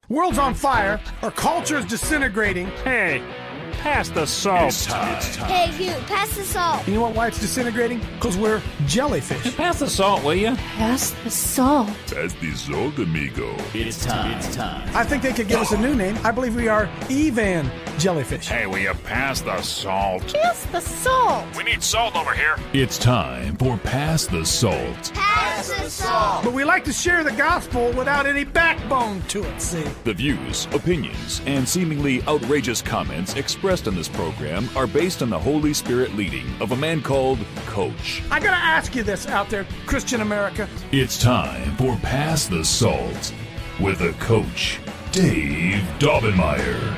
World's on fire. Our culture is disintegrating. Hey, pass the salt. It's time. Hey, you, pass the salt. You know what? Why it's disintegrating? Because we're jellyfish. Pass the salt, will you? Pass the salt. Pass the salt, amigo. It's time. I think they could give us a new name. I believe we are Evan jellyfish. Hey, will you pass the salt? Pass the salt. We need salt over here. It's time for Pass the Salt. Pass the salt. But we like to share the gospel without any backbone to it, see? The views, opinions, and seemingly outrageous comments expressed in this program are based on the Holy Spirit leading of a man called Coach. I gotta ask you this out there, Christian America. It's time for Pass the Salt with the Coach, Dave Daubenmire.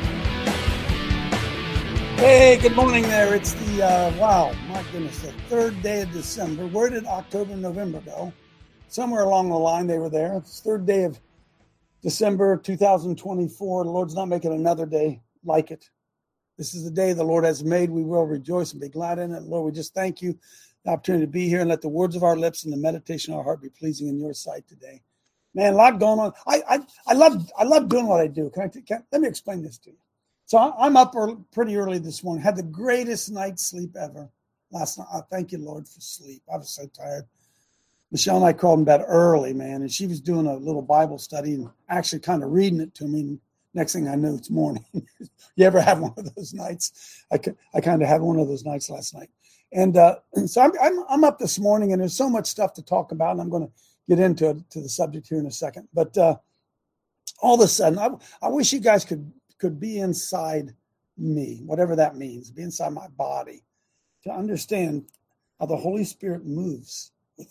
Hey, good morning there. It's the, my goodness, the third day of December. Where did October and November go? Somewhere along the line they were there. It's the third day of December 2024. The Lord's not making another day like it. This is the day the Lord has made. We will rejoice and be glad in it. Lord, we just thank you the opportunity to be here, and let the words of our lips and the meditation of our heart be pleasing in your sight today. Man, a lot going on. I love doing what I do. Let me explain this to you. So I'm up pretty early this morning. Had the greatest night's sleep ever last night. Thank you, Lord, for sleep. I was so tired. Michelle and I crawled in bed early, man, and she was doing a little Bible study and actually kind of reading it to me. And next thing I knew, it's morning. You ever have one of those nights? I kind of had one of those nights last night. And so I'm up this morning, and there's so much stuff to talk about, and I'm going to get into the subject here in a second. But all of a sudden, I wish you guys could be inside me, whatever that means, be inside my body, to understand how the Holy Spirit moves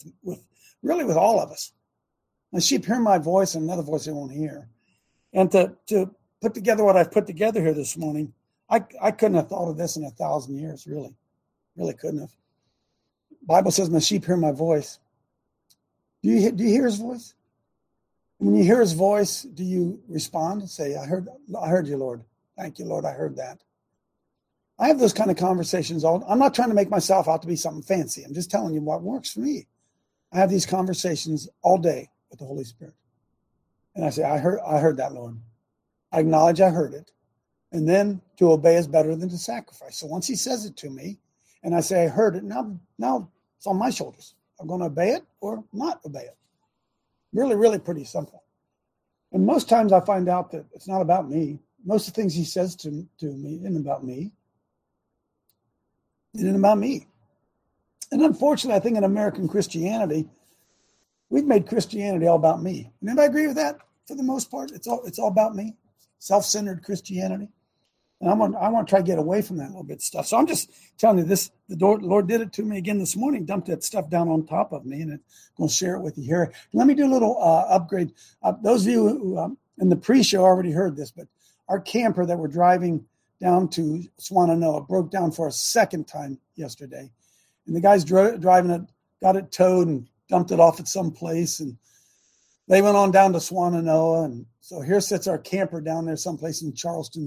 with all of us. And sheep hear my voice and another voice they won't hear. And to put together what I've put together here this morning, I couldn't have thought of this in 1,000 years, really couldn't have. The Bible says, my sheep hear my voice. Do you hear his voice? When you hear his voice, do you respond and say, I heard you, Lord. Thank you, Lord. I heard that. I have those kind of conversations. I'm not trying to make myself out to be something fancy. I'm just telling you what works for me. I have these conversations all day with the Holy Spirit. And I say, I heard that, Lord. I acknowledge I heard it. And then to obey is better than to sacrifice. So once he says it to me and I say, I heard it, now it's on my shoulders. I'm going to obey it or not obey it. Really, really pretty simple. And most times I find out that it's not about me. Most of the things he says to me isn't about me. It isn't about me. And unfortunately, I think in American Christianity, we've made Christianity all about me. Anybody agree with that? For the most part, it's all about me. Self-centered Christianity. And I want to try to get away from that little bit of stuff. So I'm just telling you this, the Lord did it to me again this morning, dumped that stuff down on top of me, and I'm going to share it with you here. Let me do a little upgrade. Those of you who in the pre-show already heard this, but our camper that we're driving down to Swannanoa broke down for a second time yesterday. And the guys driving it got it towed and dumped it off at some place, and they went on down to Swannanoa. And so here sits our camper down there someplace in Charleston,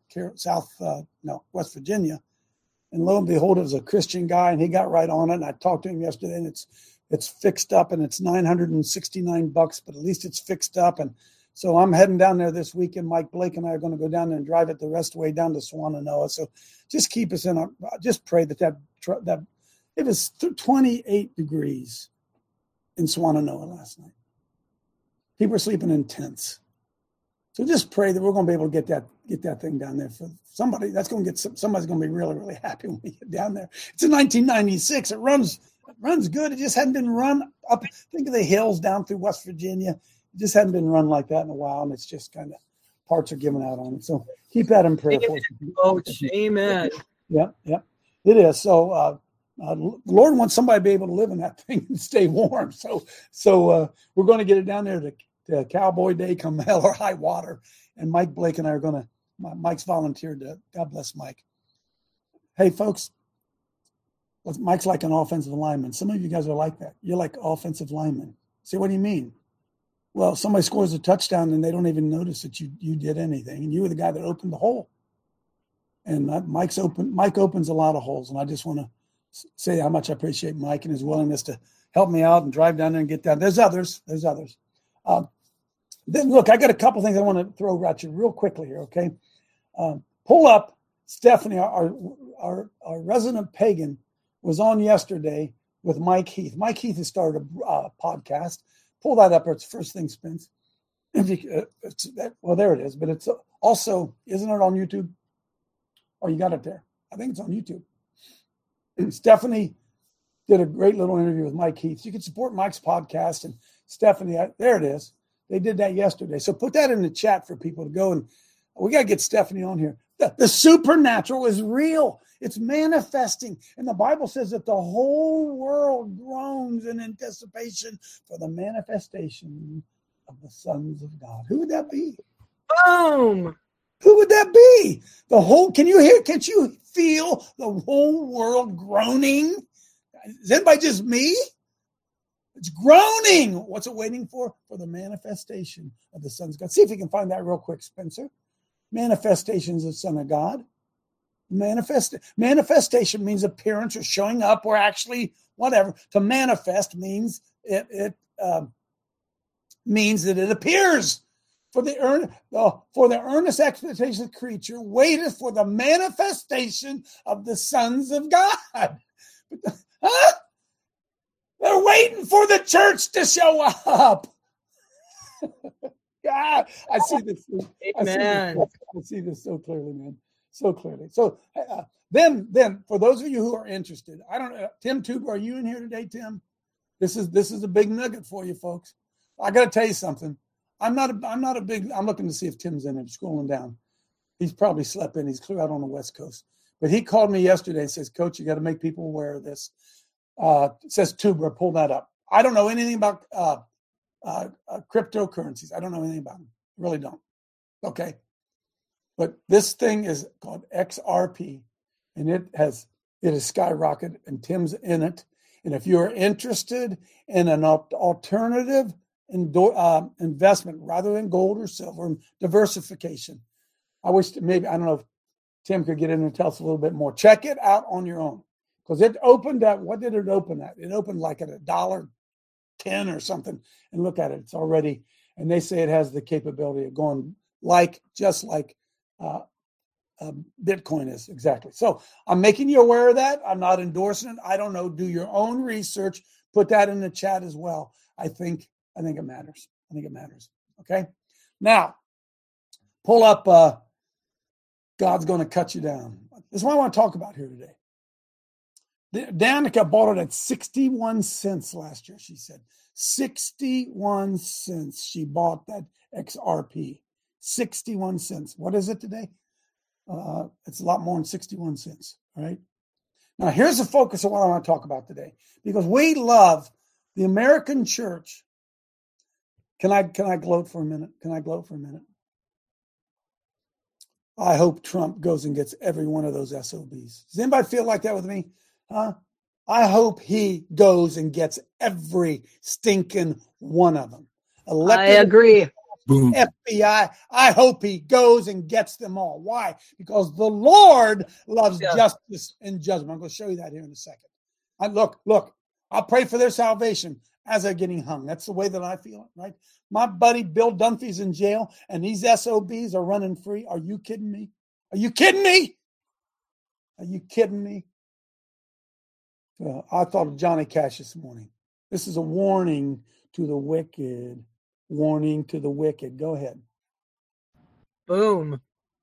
West Virginia. And lo and behold, it was a Christian guy, and he got right on it. And I talked to him yesterday, and it's fixed up, and it's $969, but at least it's fixed up. And so I'm heading down there this weekend. Mike Blake and I are going to go down there and drive it the rest of the way down to Swannanoa. So just keep us in just pray that it was 28 degrees in Swannanoa last night. People are sleeping in tents. So just pray that we're going to be able to get that thing down there for somebody. Somebody's going to be really, really happy when we get down there. It's in 1996. It runs good. It just hadn't been run up. Think of the hills down through West Virginia. It just hadn't been run like that in a while, and it's just kind of parts are giving out on it. So keep that in prayer. Amen, Coach. Amen. Yeah, it is. So the Lord wants somebody to be able to live in that thing and stay warm. So we're going to get it down there to Cowboy Day, come hell or high water. And Mike Blake and I are going to. Mike's volunteered to. God bless Mike. Hey, folks. Mike's like an offensive lineman. Some of you guys are like that. You're like offensive linemen. Say, what do you mean? Well, somebody scores a touchdown and they don't even notice that you did anything. And you were the guy that opened the hole. And Mike opens a lot of holes. And I just want to say how much I appreciate Mike and his willingness to help me out and drive down there and get down. There's others. Then look, I got a couple things I want to throw at you real quickly here, okay? Pull up Stephanie, our resident pagan, was on yesterday with Mike Heath. Mike Heath has started a podcast. Pull that up, or it's first thing, Spence. Well, there it is, but it's also, isn't it on YouTube? Oh, you got it there. I think it's on YouTube. Stephanie did a great little interview with Mike Heath. You can support Mike's podcast, and Stephanie, there it is. They did that yesterday. So put that in the chat for people to go, and we got to get Stephanie on here. The supernatural is real. It's manifesting. And the Bible says that the whole world groans in anticipation for the manifestation of the sons of God. Who would that be? Boom. Who would that be? Can you feel the whole world groaning? Is anybody just me? It's groaning. What's it waiting for? For the manifestation of the sons of God. See if you can find that real quick, Spencer. Manifestations of Son of God. Manifestation means appearance or showing up or actually whatever. To manifest means it means that it appears. For the earnest expectation of the creature waiteth for the manifestation of the sons of God. Huh? They're waiting for the church to show up. God, I see this. Amen. I see this so clearly, man. So clearly. So then, for those of you who are interested, I don't know, Tim Tuber, are you in here today, Tim? This is a big nugget for you, folks. I got to tell you something. I'm looking to see if Tim's in it. Scrolling down, he's probably slept in. He's clear out on the West Coast. But he called me yesterday and says, "Coach, you got to make people aware of this." It says Tuber, pull that up. I don't know anything about cryptocurrencies. I don't know anything about them. Really don't. Okay. But this thing is called XRP, and it has skyrocketed, and Tim's in it. And if you're interested in an alternative investment rather than gold or silver, diversification, I don't know if Tim could get in and tell us a little bit more. Check it out on your own. Because it opened at, what did it open at? It opened like at $1.10 or something. And look at it, it's already, and they say it has the capability of going just like Bitcoin is. Exactly. So I'm making you aware of that. I'm not endorsing it. I don't know. Do your own research. Put that in the chat as well. I think it matters. Okay. Now, pull up God's going to cut you down. This is what I want to talk about here today. Danica bought it at 61 cents last year, she said. 61 cents she bought that XRP. 61 cents. What is it today? It's a lot more than 61 cents, right? Now, here's the focus of what I want to talk about today. Because we love the American church. Can I gloat for a minute? I hope Trump goes and gets every one of those SOBs. Does anybody feel like that with me? Huh? I hope he goes and gets every stinking one of them. I agree. Boom. FBI, I hope he goes and gets them all. Why? Because the Lord loves justice and judgment. I'm going to show you that here in a second. Look, I'll pray for their salvation as they're getting hung. That's the way that I feel it, right? My buddy Bill Dunphy's in jail, and these SOBs are running free. Are you kidding me? I thought of Johnny Cash this morning. This is a warning to the wicked. Warning to the wicked. Go ahead. Boom.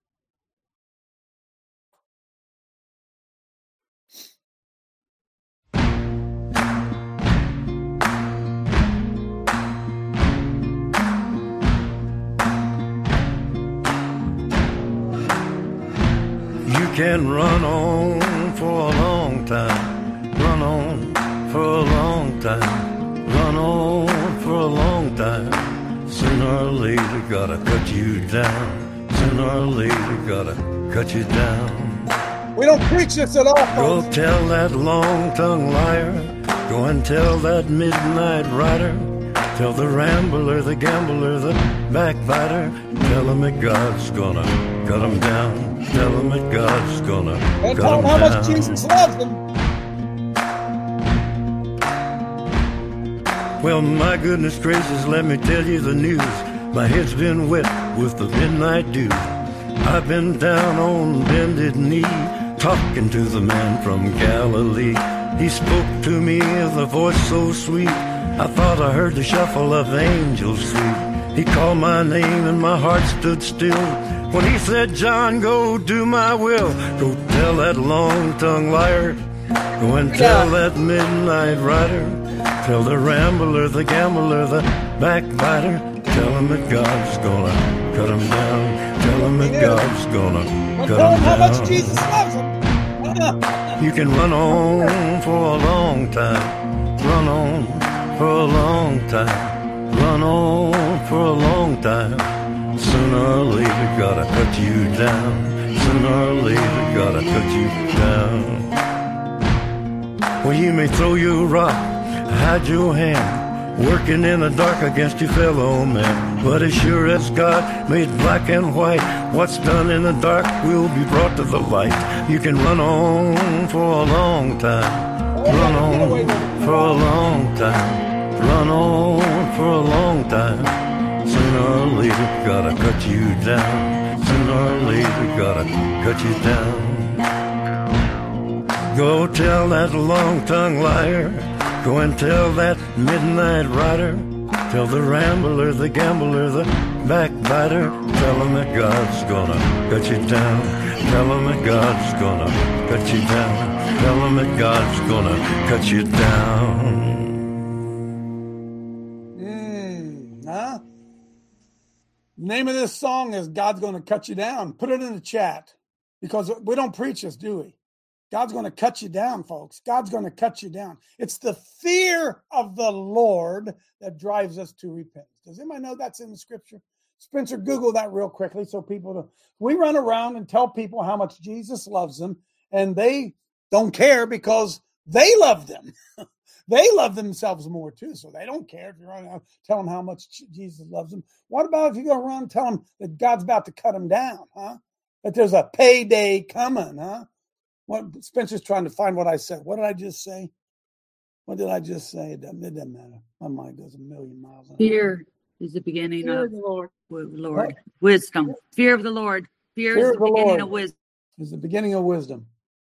You can run on for a long time. Run on for a long time. Run on for a long time. Sooner or later, gotta cut you down. Sooner or later, gotta cut you down. We don't preach this at all, folks. Go tell that long-tongued liar. Go and tell that midnight rider. Tell the rambler, the gambler, the backbiter. Tell him that God's gonna cut him down. Tell him that God's gonna cut him down. Tell him how much Jesus loves them. Well, my goodness gracious, let me tell you the news. My head's been wet with the midnight dew. I've been down on bended knee, talking to the man from Galilee. He spoke to me with a voice so sweet, I thought I heard the shuffle of angels sweet. He called my name and my heart stood still when he said, John, go do my will. Go tell that long-tongued liar, go and tell that midnight rider, tell the rambler, the gambler, the backbiter, tell him that God's gonna cut him down. Tell him that God's gonna cut him down. How much Jesus loves him. You can run on for a long time, run on for a long time, run on for a long time. Sooner or later, gotta cut you down. Sooner or later, gotta cut you down. Well, you may throw your rock, hide your hand, working in the dark against your fellow man. But as sure as God made black and white, what's done in the dark will be brought to the light. You can run on for a long time, run on for a long time, run on for a long time. Sooner or later, gotta cut you down. Sooner or later, gotta cut you down. Go tell that long-tongued liar, go and tell that midnight rider, tell the rambler, the gambler, the backbiter, tell him that God's gonna cut you down. Tell him that God's gonna cut you down. Tell him that God's gonna cut you down. Huh? The name of this song is God's Gonna Cut You Down. Put it in the chat, because we don't preach this, do we? God's going to cut you down, folks. God's going to cut you down. It's the fear of the Lord that drives us to repentance. Does anybody know that's in the scripture? Spencer, Google that real quickly so people don't. We run around and tell people how much Jesus loves them, and they don't care because they love them. They love themselves more too, so they don't care if you run around tell them how much Jesus loves them. What about if you go around and tell them that God's about to cut them down, huh? That there's a payday coming, huh? What Spencer's trying to find what I said. What did I just say? What did I just say? It doesn't matter. My mind goes a million miles an hour. Fear is the beginning of the Lord. Wisdom. Fear of the Lord. Fear is the beginning of wisdom. Is the beginning of wisdom.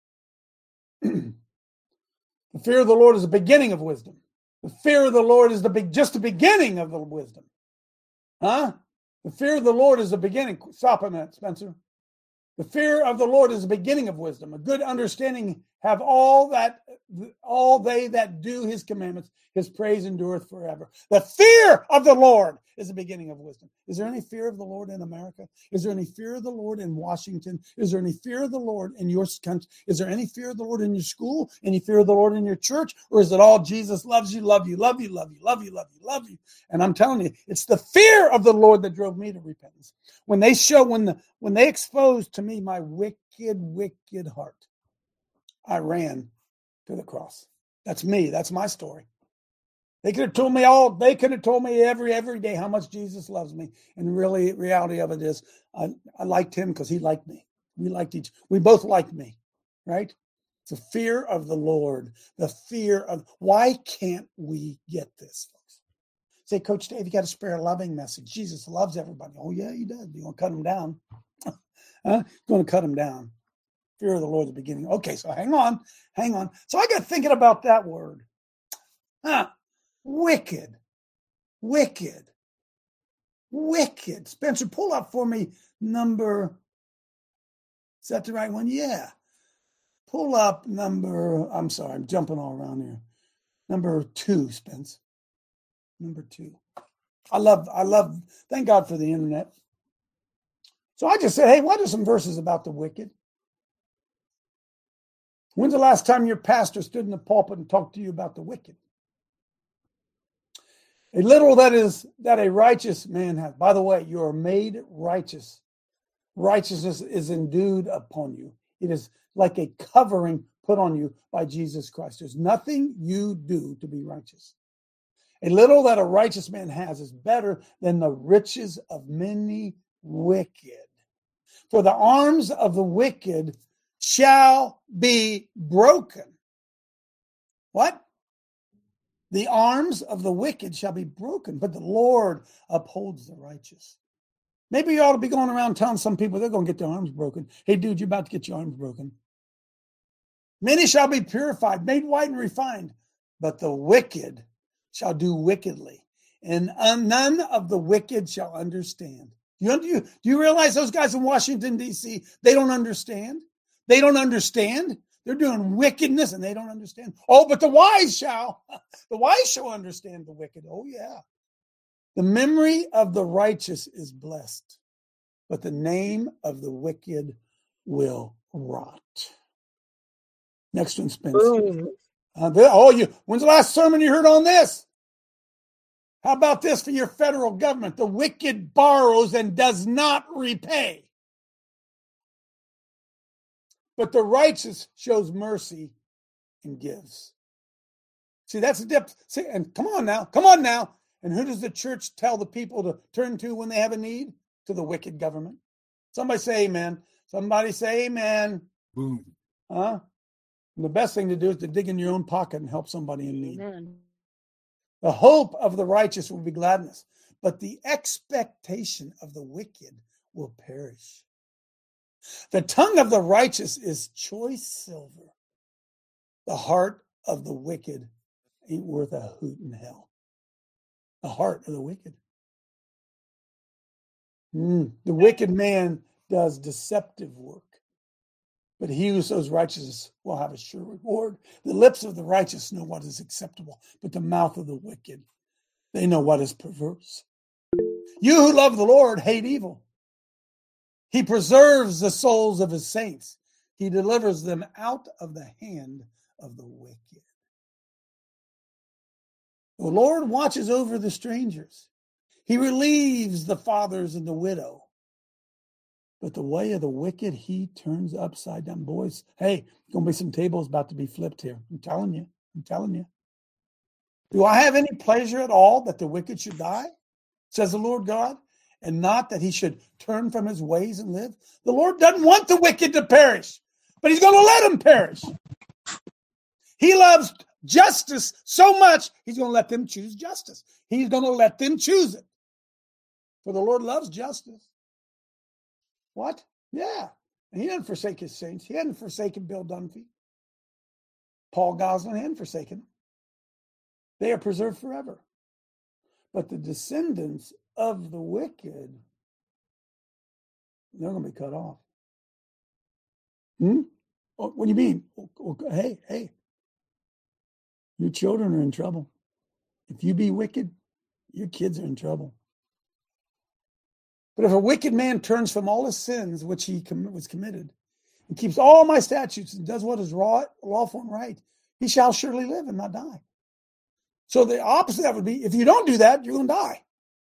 The fear of the Lord is the beginning of wisdom. The fear of the Lord is just the beginning of the wisdom. Huh? The fear of the Lord is the beginning. Stop a minute, Spencer. The fear of the Lord is the beginning of wisdom. A good understanding have all they that do his commandments. His praise endureth forever. The fear of the Lord is the beginning of wisdom. Is there any fear of the Lord in America? Is there any fear of the Lord in Washington? Is there any fear of the Lord in your country? Is there any fear of the Lord in your school? Any fear of the Lord in your church? Or is it all Jesus loves you, love you, love you, love you, love you, love you, love you? And I'm telling you, it's the fear of the Lord that drove me to repentance. When they exposed to me my wicked, wicked heart, I ran to the cross. That's me. That's my story. They could have told me every day how much Jesus loves me. And really, reality of it is, I liked him because he liked me. We both liked me, right? It's the fear of the Lord. Why can't we get this, folks? Say, Coach Dave, you got to spare a loving message. Jesus loves everybody. Oh, yeah, he does. You want to cut him down? Going to cut him down. Fear of the Lord is the beginning. Okay, so hang on. So I got thinking about that word. Wicked. Spencer, pull up for me number. Is that the right one? Yeah. Pull up number. I'm sorry, I'm jumping all around here. Number 2, Spence. Number 2. I love. Thank God for the internet. So I just said, hey, what are some verses about the wicked? When's the last time your pastor stood in the pulpit and talked to you about the wicked? A little that a righteous man has. By the way, you are made righteous. Righteousness is endued upon you. It is like a covering put on you by Jesus Christ. There's nothing you do to be righteous. A little that a righteous man has is better than the riches of many wicked. For the arms of the wicked shall be broken. What? The arms of the wicked shall be broken, but the Lord upholds the righteous. Maybe you ought to be going around telling some people they're going to get their arms broken. Hey, dude, you're about to get your arms broken. Many shall be purified, made white and refined, but the wicked shall do wickedly, and none of the wicked shall understand. Do you realize those guys in Washington, D.C., they don't understand? They don't understand. They're doing wickedness and they don't understand. Oh, but the wise shall. The wise shall understand the wicked. Oh, yeah. The memory of the righteous is blessed, but the name of the wicked will rot. Next one, Spencer. When's the last sermon you heard on this? How about this for your federal government? The wicked borrows and does not repay, but the righteous shows mercy and gives. See, that's the depth. See, and come on now. And who does the church tell the people to turn to when they have a need? To the wicked government. Somebody say amen. Somebody say amen. Boom. And the best thing to do is to dig in your own pocket and help somebody in need. Amen. The hope of the righteous will be gladness, but the expectation of the wicked will perish. The tongue of the righteous is choice silver. The heart of the wicked ain't worth a hoot in hell. The heart of the wicked. The wicked man does deceptive work, but he who sows righteousness will have a sure reward. The lips of the righteous know what is acceptable, but the mouth of the wicked, they know what is perverse. You who love the Lord hate evil. He preserves the souls of his saints. He delivers them out of the hand of the wicked. The Lord watches over the strangers. He relieves the fathers and the widow. But the way of the wicked, he turns upside down. Boys, hey, going to be some tables about to be flipped here. I'm telling you. Do I have any pleasure at all that the wicked should die? Says the Lord God, and not that he should turn from his ways and live. The Lord doesn't want the wicked to perish, but he's going to let them perish. He loves justice so much, he's going to let them choose justice. He's going to let them choose it. For the Lord loves justice. What? Yeah. And he didn't forsake his saints. He hadn't forsaken Bill Dunphy. Paul Goslin hadn't forsaken them. They are preserved forever. But the descendants of the wicked, they're going to be cut off. What do you mean? Hey. Your children are in trouble. If you be wicked, your kids are in trouble. But if a wicked man turns from all his sins, which he was committed, and keeps all my statutes and does what is lawful and right, he shall surely live and not die. So the opposite of that would be, if you don't do that, you're going to die.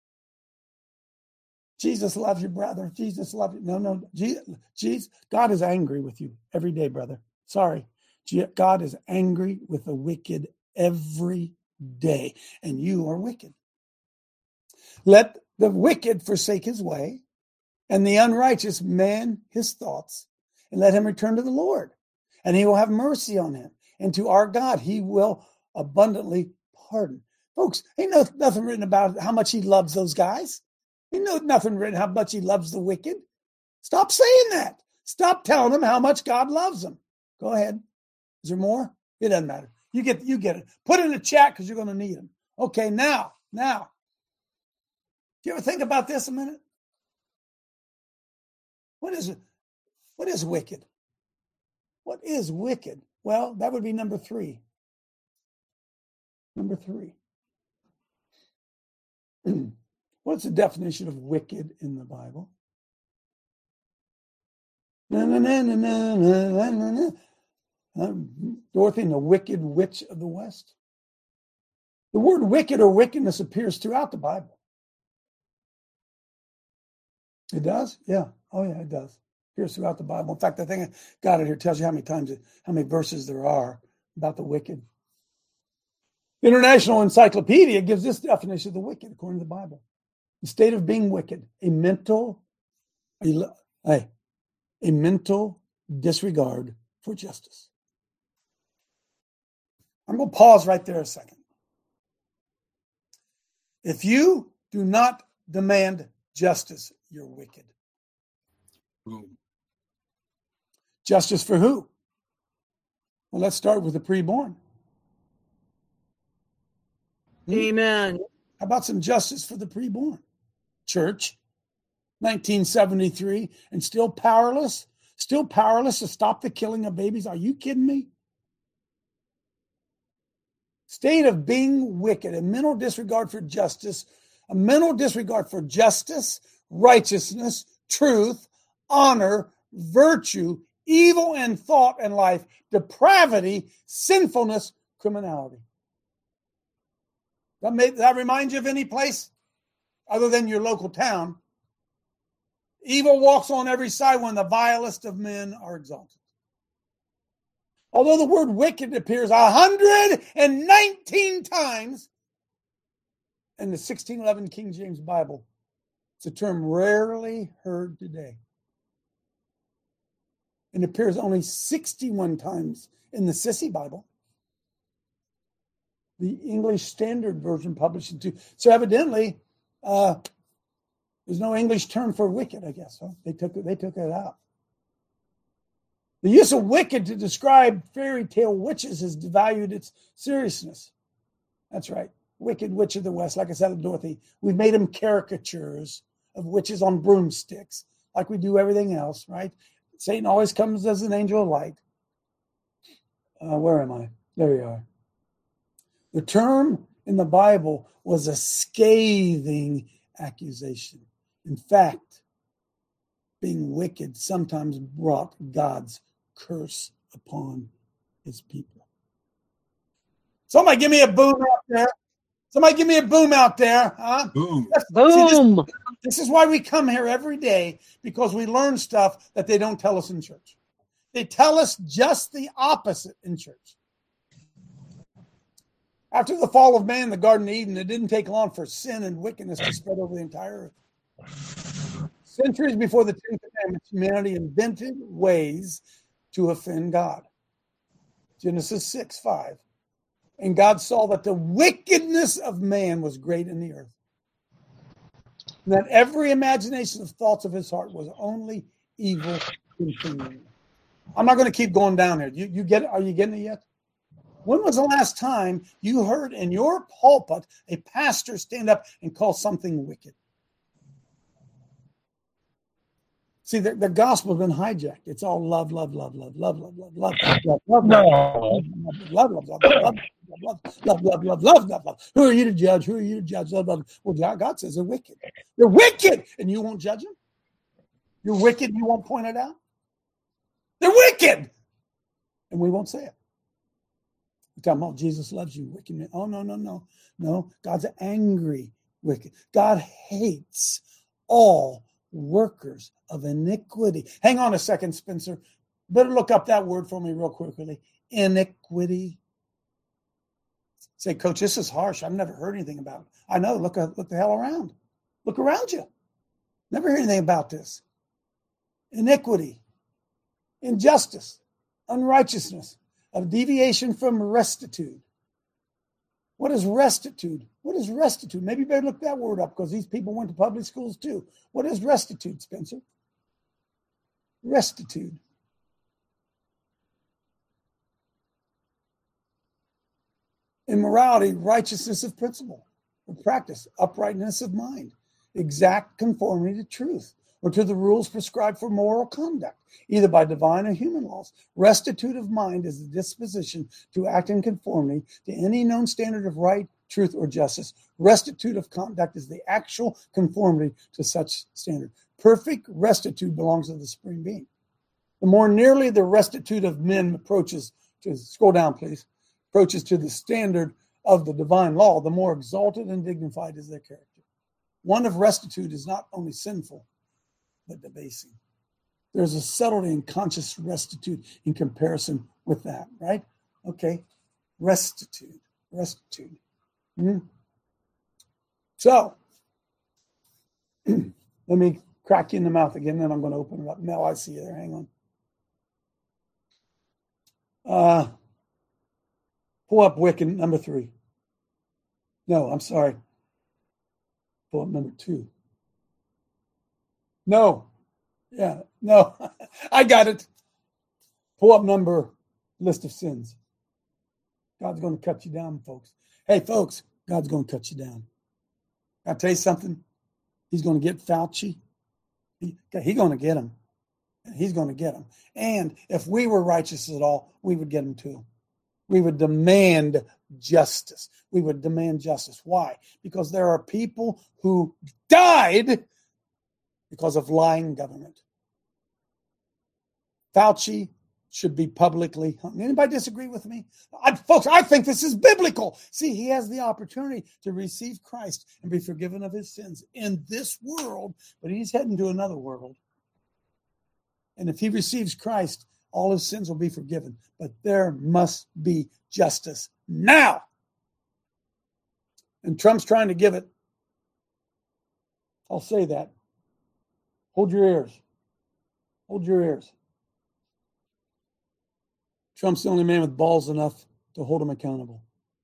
Jesus loves you, brother. Jesus loves you. No. Jesus, God is angry with you every day, brother. Sorry. God is angry with the wicked every day, and you are wicked. Let the wicked forsake his way, and the unrighteous man his thoughts, and let him return to the Lord, and he will have mercy on him. And to our God, he will abundantly pardon. Folks, ain't nothing written about how much he loves those guys. Ain't nothing written how much he loves the wicked. Stop saying that. Stop telling them how much God loves them. Go ahead. Is there more? It doesn't matter. You get it. Put it in the chat because you're going to need them. Okay, now. Do you ever think about this a minute? What is it? What is wicked? What is wicked? Well, that would be number 3. Number 3. What's the definition of wicked in the Bible? Dorothy and the Wicked Witch of the West. The word wicked or wickedness appears throughout the Bible. It does? Yeah. Oh, yeah, it does. It appears throughout the Bible. In fact, I think I got it here. It tells you how many verses there are about the wicked. The International Encyclopedia gives this definition of the wicked according to the Bible. The state of being wicked, a mental disregard for justice. I'm going to pause right there a second. If you do not demand justice, you're wicked. Boom. Justice for who? Well, let's start with the preborn. Amen. How about some justice for the preborn? Church, 1973, and still powerless to stop the killing of babies. Are you kidding me? State of being wicked, a mental disregard for justice, righteousness, truth, honor, virtue, evil in thought and life, depravity, sinfulness, criminality. That remind you of any place other than your local town? Evil walks on every side when the vilest of men are exalted. Although the word wicked appears 119 times in the 1611 King James Bible, it's a term rarely heard today. And appears only 61 times in the Sissy Bible, the English Standard Version published in 2. So evidently, there's no English term for wicked, I guess. Huh? They took it out. The use of wicked to describe fairy tale witches has devalued its seriousness. That's right. Wicked Witch of the West, like I said to Dorothy, we've made them caricatures of witches on broomsticks, like we do everything else, right? Satan always comes as an angel of light. Where am I? There we are. The term in the Bible was a scathing accusation. In fact, being wicked sometimes brought God's curse upon his people. Somebody give me a boom out there. Somebody give me a boom out there. Huh? Boom. Boom. This is why we come here every day, because we learn stuff that they don't tell us in church. They tell us just the opposite in church. After the fall of man in the Garden of Eden, it didn't take long for sin and wickedness to spread over the entire earth. Centuries before the Ten Commandments, humanity invented ways to offend God. Genesis 6:5. And God saw that the wickedness of man was great in the earth, and that every imagination of thoughts of his heart was only evil continually. I'm not going to keep going down here. You get it? Are you getting it yet? When was the last time you heard in your pulpit a pastor stand up and call something wicked? See, the gospel has been hijacked. It's all love, love, love, love, love, love, love, love, love, love, love, love, love, love, love. Who are you to judge? Who are you to judge? Love, love. Well, God says they're wicked. They're wicked, and you won't judge them. You're wicked, and you won't point it out. They're wicked, and we won't say it. We're talking about Jesus loves you, wicked man. Oh, no. God's angry, wicked. God hates all workers of iniquity. Hang on a second, Spencer. Better look up that word for me real quickly. Iniquity. Say, Coach, this is harsh. I've never heard anything about it. I know. Look the hell around. Look around you. Never heard anything about this. Iniquity, injustice, unrighteousness, a deviation from restitude. What is restitude? What is restitude? Maybe you better look that word up, because these people went to public schools too. What is restitude, Spencer? Restitude. Immorality, righteousness of principle or practice, uprightness of mind, exact conformity to truth or to the rules prescribed for moral conduct, either by divine or human laws. Restitude of mind is the disposition to act in conformity to any known standard of right, truth, or justice. Restitude of conduct is the actual conformity to such standard. Perfect restitude belongs to the Supreme Being. The more nearly the restitude of men approaches to, scroll down please, approaches to the standard of the divine law, the more exalted and dignified is their character. One of restitude is not only sinful, but debasing. There's a subtlety in conscious restitude in comparison with that, right? Okay, restitude. So, let me crack you in the mouth again, then I'm going to open it up. Mel, I see you there. Hang on. Pull up Wiccan number 3. No, I'm sorry. Pull up number 2. No. Yeah, no. I got it. Pull up list of sins. God's going to cut you down, folks. Hey, folks, God's going to cut you down. I'll tell you something. He's going to get Fauci. He's going to get him. He's going to get him. And if we were righteous at all, we would get him too. We would demand justice. We would demand justice. Why? Because there are people who died because of lying government. Fauci should be publicly hung. Anybody disagree with me? Folks, I think this is biblical. See, he has the opportunity to receive Christ and be forgiven of his sins in this world, but he's heading to another world. And if he receives Christ, all his sins will be forgiven. But there must be justice now. And Trump's trying to give it. I'll say that. Hold your ears. Hold your ears. Trump's the only man with balls enough to hold him accountable.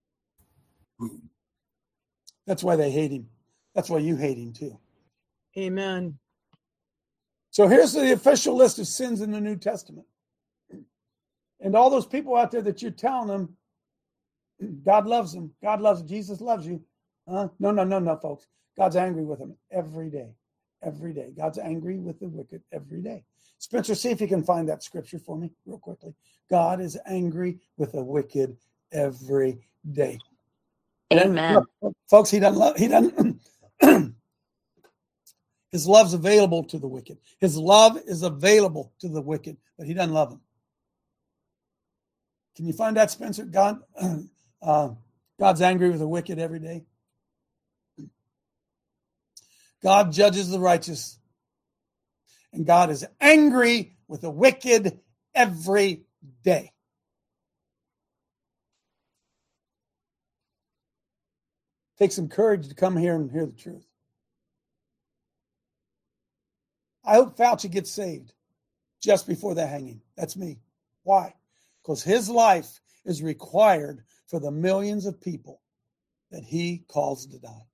That's why they hate him. That's why you hate him too. Amen. So here's the official list of sins in the New Testament. And all those people out there that you're telling them, God loves them. God loves them. Jesus loves you. No, folks. God's angry with them every day. Every day. God's angry with the wicked every day. Spencer, see if you can find that scripture for me real quickly. God is angry with the wicked every day. Amen. Folks, he doesn't his love's available to the wicked. His love is available to the wicked, but he doesn't love them. Can you find that, Spencer? God's angry with the wicked every day. God judges the righteous. And God is angry with the wicked every day. Take some courage to come here and hear the truth. I hope Fauci gets saved just before the hanging. That's me. Why? Because his life is required for the millions of people that he calls to die.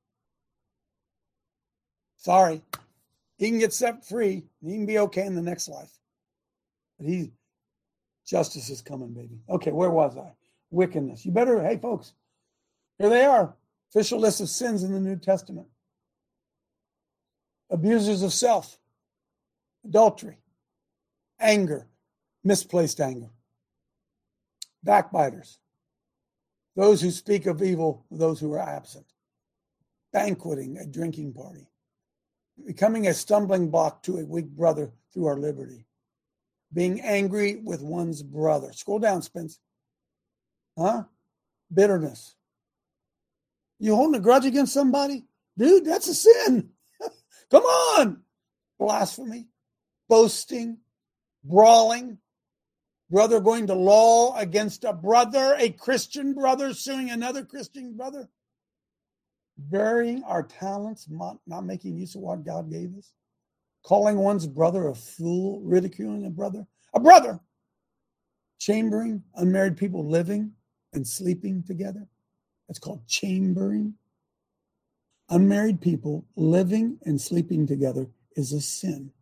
Sorry. He can get set free. He can be okay in the next life. But justice is coming, baby. Okay, where was I? Wickedness. You better, hey, folks, here they are. Official list of sins in the New Testament. Abusers of self. Adultery. Anger. Misplaced anger. Backbiters. Those who speak of evil, those who are absent. Banqueting, a drinking party. Becoming a stumbling block to a weak brother through our liberty. Being angry with one's brother. Scroll down, Spence. Bitterness. You holding a grudge against somebody? Dude, that's a sin. Come on. Blasphemy. Boasting. Brawling. Brother going to law against a brother, a Christian brother suing another Christian brother. Burying our talents, not making use of what God gave us. Calling one's brother a fool, ridiculing a brother. A brother! Chambering unmarried people living and sleeping together. That's called chambering. Unmarried people living and sleeping together is a sin.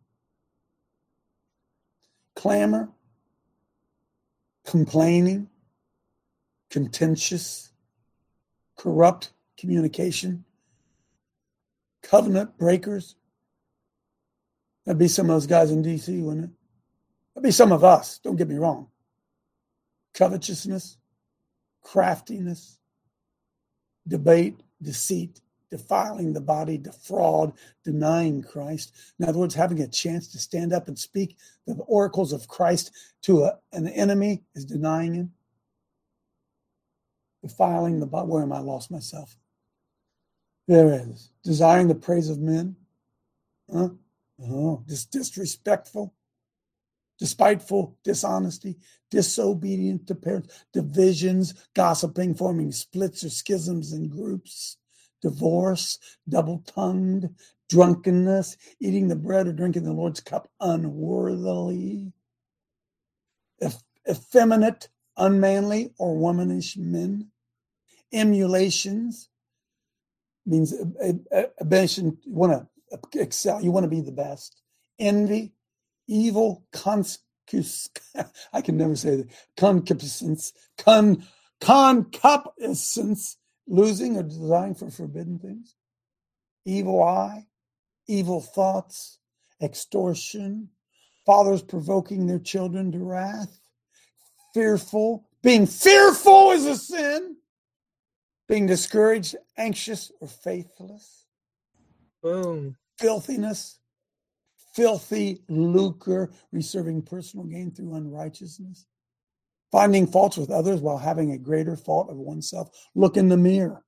Clamor, complaining, contentious, corrupt communication, covenant breakers. That'd be some of those guys in D.C., wouldn't it? That'd be some of us, don't get me wrong. Covetousness, craftiness, debate, deceit, defiling the body, defraud, denying Christ. In other words, having a chance to stand up and speak the oracles of Christ to an enemy is denying him. Defiling the body. Where am I? Lost myself. There it is. Desiring the praise of men. Disrespectful. Despiteful, dishonesty, disobedient to parents, divisions, gossiping, forming splits or schisms in groups, divorce, double-tongued, drunkenness, eating the bread or drinking the Lord's cup unworthily, effeminate, unmanly, or womanish men, emulations, means ambition. You want to excel. You want to be the best. Envy, evil, I can never say that. Concupiscence, losing or desiring for forbidden things. Evil eye, evil thoughts, extortion, fathers provoking their children to wrath, fearful. Being fearful is a sin. Being discouraged, anxious, or faithless. Boom. Filthiness, filthy lucre, reserving personal gain through unrighteousness. Finding faults with others while having a greater fault of oneself. Look in the mirror.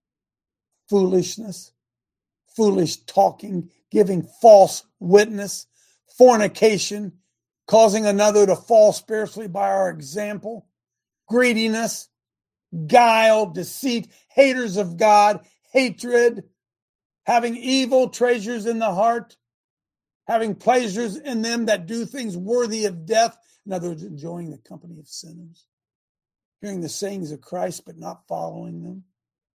Foolishness, foolish talking, giving false witness, fornication, causing another to fall spiritually by our example, greediness, guile, deceit, haters of God, hatred, having evil treasures in the heart, having pleasures in them that do things worthy of death. In other words, enjoying the company of sinners, hearing the sayings of Christ, but not following them.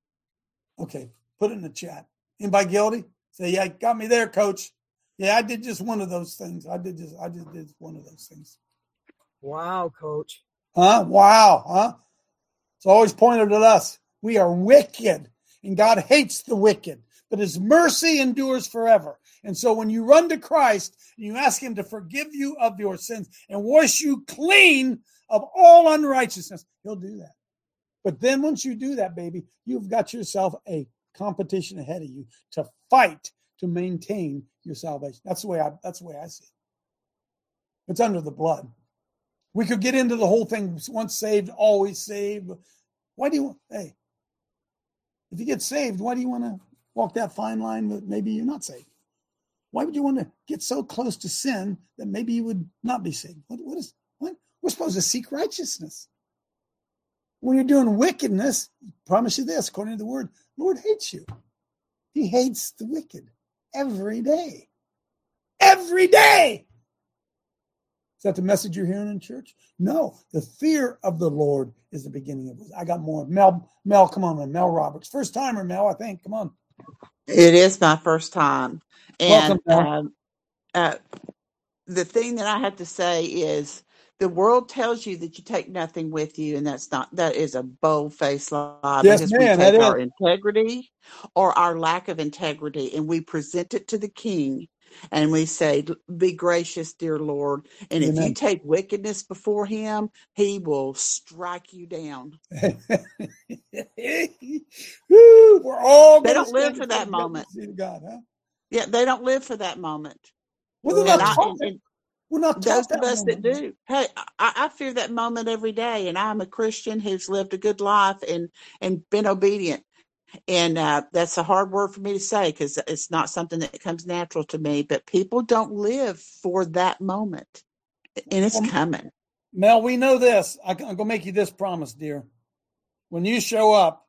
Okay, put it in the chat. Anybody guilty? Say, yeah, got me there, coach. Yeah, I did just one of those things. I just did one of those things. Wow, coach. Huh? Wow, huh? It's always pointed at us. We are wicked, and God hates the wicked, but his mercy endures forever. And so when you run to Christ and you ask him to forgive you of your sins and wash you clean of all unrighteousness, he'll do that. But then once you do that, baby, you've got yourself a competition ahead of you to fight to maintain your salvation. That's the way I see it. It's under the blood. We could get into the whole thing, once saved, always saved. Why do you, if you get saved, why do you want to walk that fine line that maybe you're not saved? Why would you want to get so close to sin that maybe you would not be saved? What? We're supposed to seek righteousness. When you're doing wickedness, I promise you this, according to the word, the Lord hates you. He hates the wicked every day. Every day. Is that the message you're hearing in church? No, the fear of the Lord is the beginning of it. I got more. Mel, come on, man. Mel Roberts. First timer, Mel, I think. Come on. It is my first time. And welcome, the thing that I have to say is the world tells you that you take nothing with you, and that is a bold-faced lie. Yes, because man, we take our integrity or our lack of integrity and we present it to the King and we say, be gracious, dear Lord. And Amen. If you take wickedness before him, he will strike you down. We're all they don't live for that moment. God, huh? Yeah, they don't live for that moment. Well, we're not those of us that do. Hey, I fear that moment every day, and I'm a Christian who's lived a good life and been obedient. And that's a hard word for me to say because it's not something that comes natural to me. But people don't live for that moment, and it's coming. Mel, we know this. I'm going to make you this promise, dear. When you show up,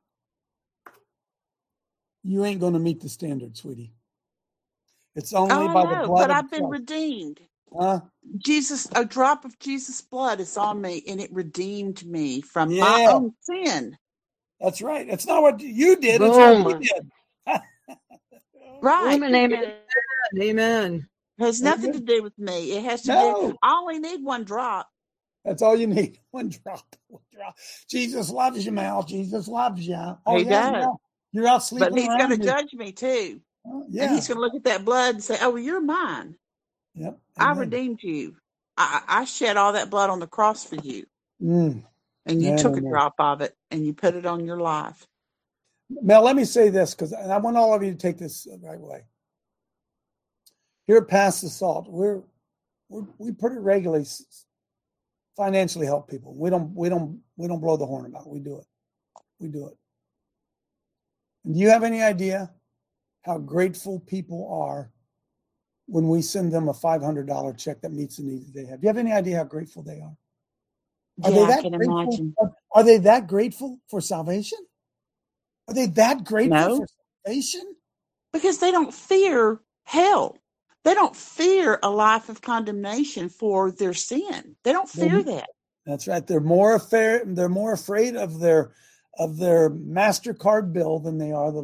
you ain't going to meet the standard, sweetie. It's only by the blood but I've been redeemed. A drop of Jesus' blood is on me, and it redeemed me from my own sin. That's right. It's not what you did; it's what we did. Right. Amen. It has nothing to do with me. It has to do. I only need one drop. That's all you need. One drop. Jesus loves you, Mel. Jesus loves you. He does. Mel. You're out sleeping. But he's going to judge me too. Yeah. And he's going to look at that blood and say, "Oh, well, you're mine. Yep. I redeemed you. I shed all that blood on the cross for you." And you took a drop of it and you put it on your life. Mel, let me say this because I want all of you to take this the right way. Here at Pass the Salt, we pretty regularly financially help people. We don't blow the horn about it. We do it. And do you have any idea how grateful people are when we send them a $500 check that meets the needs that they have? Do you have any idea how grateful they are? I can imagine. Are they that grateful for salvation? Are they that grateful for salvation? Because they don't fear hell. They don't fear a life of condemnation for their sin. They don't fear that. That's right. They're more afraid of their MasterCard bill than they are the Lord.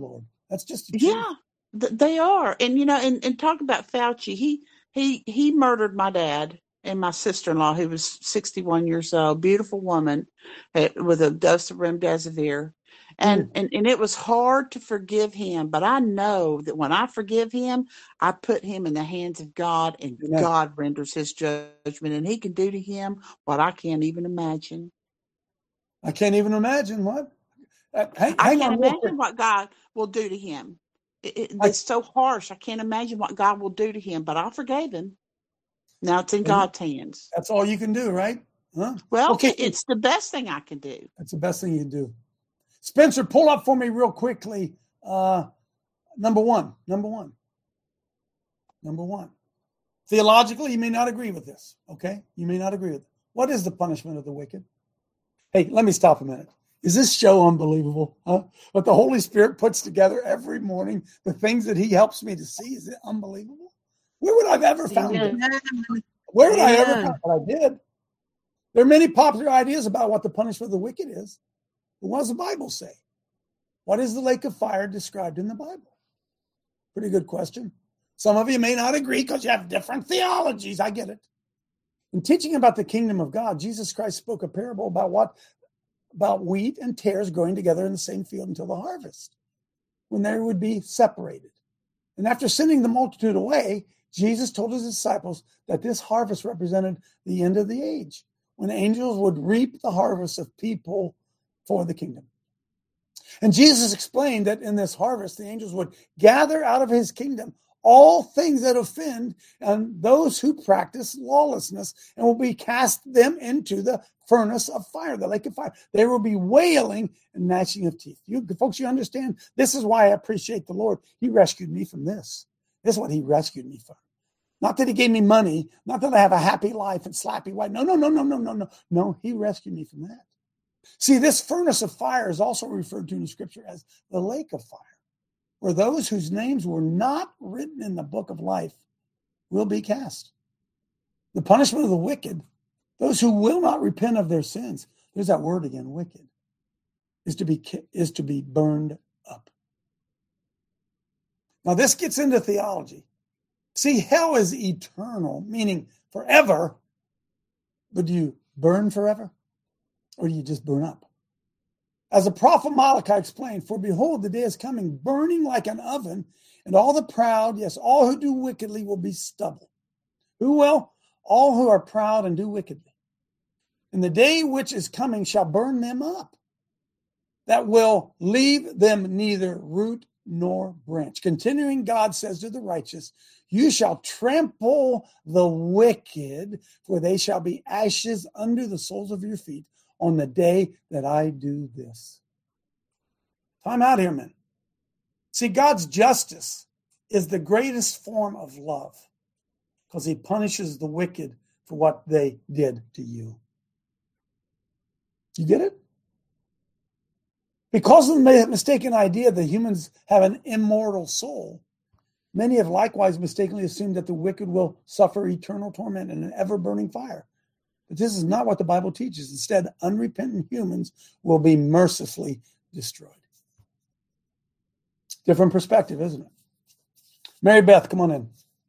That's just the truth. Yeah, they are. And, and talk about Fauci. He murdered my dad and my sister-in-law, who was 61 years old, beautiful woman with a dose of remdesivir. And it was hard to forgive him, but I know that when I forgive him, I put him in the hands of God, and God renders his judgment, and he can do to him what I can't even imagine. I can't even imagine what? I can't imagine what God will do to him. It's so harsh. I can't imagine what God will do to him, but I forgave him. Now it's in God's hands. That's all you can do, right? Huh? Well, okay. It's the best thing I can do. That's the best thing you can do. Spencer, pull up for me real quickly. Number one. Theologically, you may not agree with this, okay? You may not agree with it. What is the punishment of the wicked? Hey, let me stop a minute. Is this show unbelievable? Huh? What the Holy Spirit puts together every morning, the things that he helps me to see, is it unbelievable? Where would I have ever found it? Where would I ever find what I did? There are many popular ideas about what the punishment of the wicked is. But what does the Bible say? What is the lake of fire described in the Bible? Pretty good question. Some of you may not agree because you have different theologies. I get it. In teaching about the kingdom of God, Jesus Christ spoke a parable about wheat and tares growing together in the same field until the harvest, when they would be separated. And after sending the multitude away, Jesus told his disciples that this harvest represented the end of the age, when angels would reap the harvest of people for the kingdom. And Jesus explained that in this harvest, the angels would gather out of his kingdom all things that offend and those who practice lawlessness, and will be cast them into the furnace of fire, the lake of fire. There will be wailing and gnashing of teeth. You folks, you understand? This is why I appreciate the Lord. He rescued me from this. This is what he rescued me from. Not that he gave me money, not that I have a happy life and slappy wife. No, he rescued me from that. See, this furnace of fire is also referred to in Scripture as the lake of fire, where those whose names were not written in the book of life will be cast. The punishment of the wicked, those who will not repent of their sins, there's that word again, wicked, is to be burned up. Now this gets into theology. See, hell is eternal, meaning forever, but do you burn forever? Or do you just burn up? As the prophet Malachi explained, for behold, the day is coming, burning like an oven, and all the proud, yes, all who do wickedly will be stubble. Who will? All who are proud and do wickedly. And the day which is coming shall burn them up, that will leave them neither root nor branch. Continuing, God says to the righteous, you shall trample the wicked, for they shall be ashes under the soles of your feet on the day that I do this. Time out here, men. See, God's justice is the greatest form of love because he punishes the wicked for what they did to you. You get it? Because of the mistaken idea that humans have an immortal soul, many have likewise mistakenly assumed that the wicked will suffer eternal torment in an ever-burning fire. But this is not what the Bible teaches. Instead, unrepentant humans will be mercifully destroyed. Different perspective, isn't it? Mary Beth, come on in.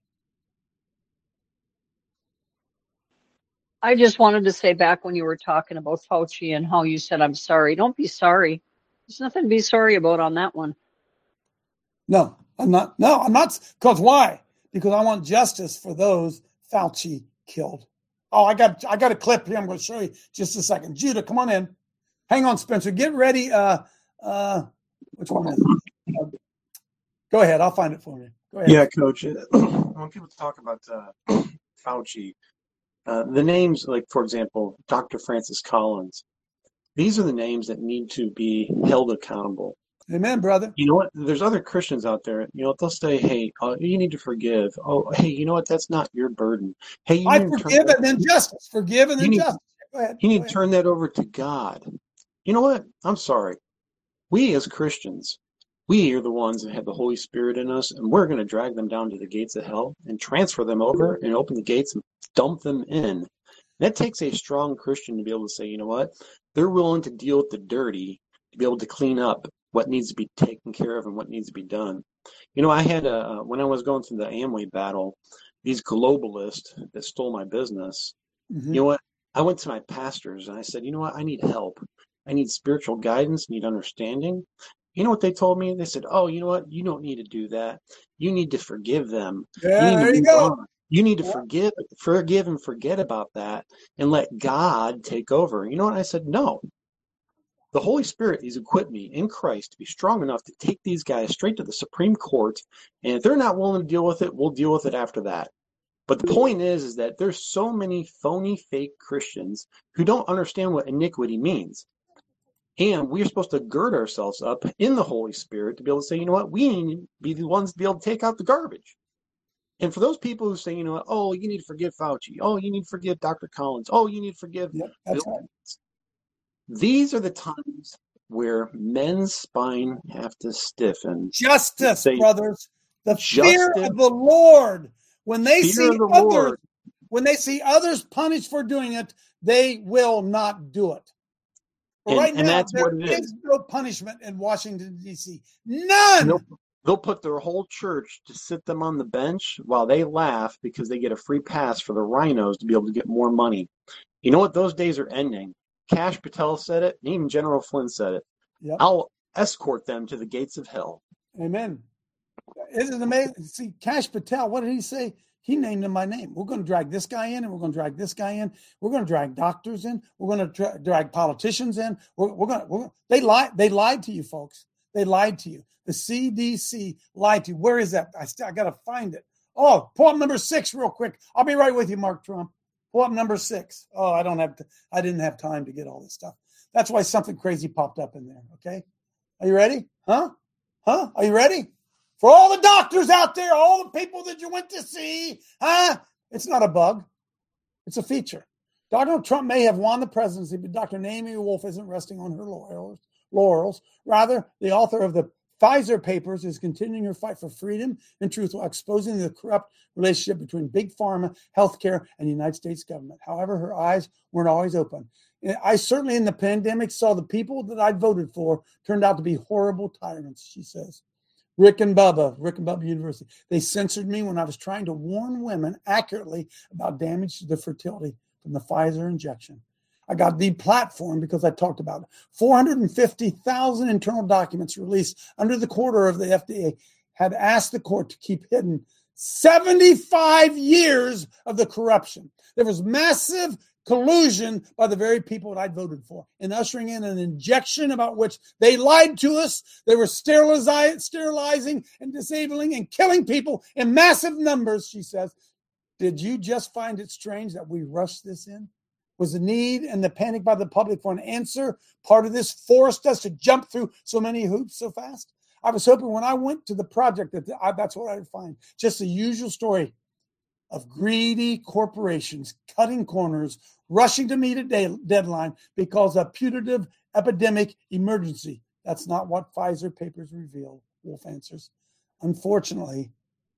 I just wanted to say back when you were talking about Fauci and how you said, I'm sorry. Don't be sorry. There's nothing to be sorry about on that one. No, I'm not. No, I'm not. Because why? Because I want justice for those Fauci killed. Oh, I got a clip here I'm going to show you just a second. Judah, come on in. Hang on, Spencer. Get ready. Which one is it? Go ahead. I'll find it for you. Go ahead. Yeah, Coach. When people talk about Fauci, the names, like, for example, Dr. Francis Collins, these are the names that need to be held accountable. Amen, brother. You know what? There's other Christians out there, you know, they'll say, hey, you need to forgive. Oh, hey, you know what? That's not your burden. Hey, you I forgive and then justice. Forgive and then justice. Go ahead. You need to turn that over to God. You know what? I'm sorry. We as Christians, we are the ones that have the Holy Spirit in us, and we're going to drag them down to the gates of hell and transfer them over and open the gates and dump them in. That takes a strong Christian to be able to say, you know what? They're willing to deal with the dirty to be able to clean up what needs to be taken care of and what needs to be done. You know, I had when I was going through the Amway battle, these globalists that stole my business, Mm-hmm. you know what? I went to my pastors and I said, you know what? I need help. I need spiritual guidance, need understanding. You know what they told me? They said, oh, you know what? You don't need to do that. You need to forgive them. Yeah, You need there to you move go. on. You need to forgive and forget about that and let God take over. You know what? I said, no. The Holy Spirit has equipped me in Christ to be strong enough to take these guys straight to the Supreme Court. And if they're not willing to deal with it, we'll deal with it after that. But the point is that there's so many phony, fake Christians who don't understand what iniquity means. And we're supposed to gird ourselves up in the Holy Spirit to be able to say, you know what, we need to be the ones to be able to take out the garbage. And for those people who say, you know what, oh, you need to forgive Fauci. Oh, you need to forgive Dr. Collins. Oh, you need to forgive That's Bill right. Gates. These are the times where men's spine have to stiffen. Justice, Say, brothers. The fear justice, of the Lord. When they fear see of the others, Lord. when they see others punished for doing it, they will not do it. But right And now, that's there what it is is. no punishment in Washington, D.C. None. They'll put their whole church to sit them on the bench while they laugh because they get a free pass for the rhinos to be able to get more money. You know what? Those days are ending. Kash Patel said it, and even General Flynn said it. Yep. I'll escort them to the gates of hell. Amen. Isn't it amazing? See, Kash Patel, what did he say? He named him by name. We're going to drag this guy in, and we're going to drag this guy in. We're going to drag doctors in. We're going to drag politicians in. They lied to you, folks. They lied to you. The CDC lied to you. Where is that? I got to find it. Oh, pull up number 6 real quick. I'll be right with you, Mark Trump. Pull up number 6. Oh, I didn't have time to get all this stuff. That's why something crazy popped up in there. Okay. Are you ready? Huh? Are you ready? For all the doctors out there, all the people that you went to see, it's not a bug. It's a feature. Donald Trump may have won the presidency, but Dr. Naomi Wolf isn't resting on her laurels. Rather, the author of the Pfizer papers is continuing her fight for freedom and truth while exposing the corrupt relationship between big pharma, healthcare, and the United States government. However, her eyes weren't always open. I certainly in the pandemic saw the people that I voted for turned out to be horrible tyrants, she says. Rick and Bubba University. They censored me when I was trying to warn women accurately about damage to their fertility from the Pfizer injection. I got deplatformed because I talked about it. 450,000 internal documents released under the quarter of the FDA had asked the court to keep hidden 75 years of the corruption. There was massive collusion by the very people that I'd voted for in ushering in an injection about which they lied to us. They were sterilizing and disabling and killing people in massive numbers, she says. Did you just find it strange that we rushed this in? Was the need and the panic by the public for an answer part of this forced us to jump through so many hoops so fast? I was hoping when I went to the project that's what I would find. Just the usual story of greedy corporations cutting corners, rushing to meet a deadline because of putative epidemic emergency. That's not what Pfizer papers reveal, Wolf answers. Unfortunately,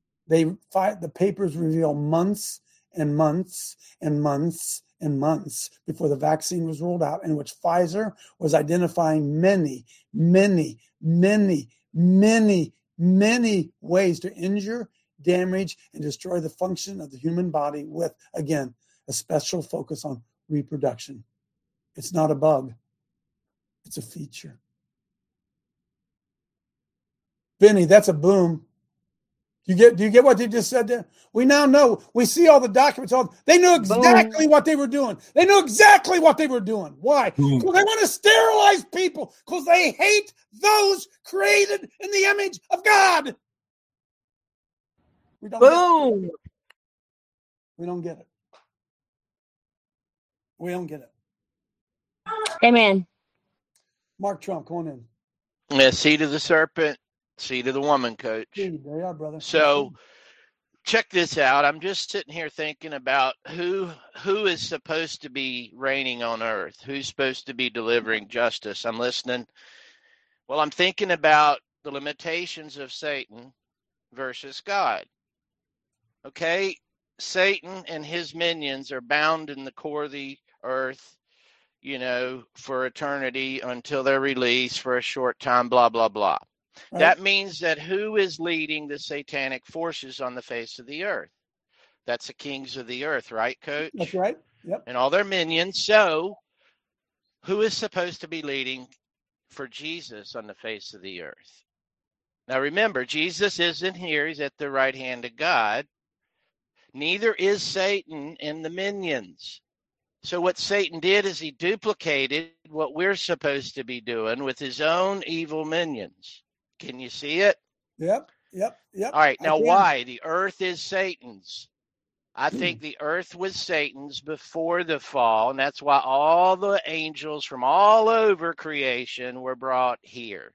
the papers reveal months and months and months and months before the vaccine was rolled out, in which Pfizer was identifying many, many, many, many, many ways to injure, damage, and destroy the function of the human body with, again, a special focus on reproduction. It's not a bug. It's a feature. Vinny, that's a boom. Do you get what they just said there? We now know. We see all the documents. They knew exactly what they were doing. They knew exactly what they were doing. Why? Because they want to sterilize people. Because they hate those created in the image of God. We don't Boom. We don't get it. We don't get it. Amen. Mark Trump, come on in. Yeah, seed of the serpent, seed of the woman, Coach. There you are, brother. So check this out. I'm just sitting here thinking about who is supposed to be reigning on earth, who's supposed to be delivering justice. I'm listening. Well, I'm thinking about the limitations of Satan versus God. Okay, Satan and his minions are bound in the core of the earth. for eternity until they're released for a short time, blah, blah, blah. Right. That means that who is leading the satanic forces on the face of the earth? That's the kings of the earth, right, Coach? That's right. Yep. And all their minions. So who is supposed to be leading for Jesus on the face of the earth? Now remember, Jesus isn't here. He's at the right hand of God. Neither is Satan and the minions. So what Satan did is he duplicated what we're supposed to be doing with his own evil minions. Can you see it? Yep. All right. Now, why? The earth is Satan's. I think the earth was Satan's before the fall, and that's why all the angels from all over creation were brought here.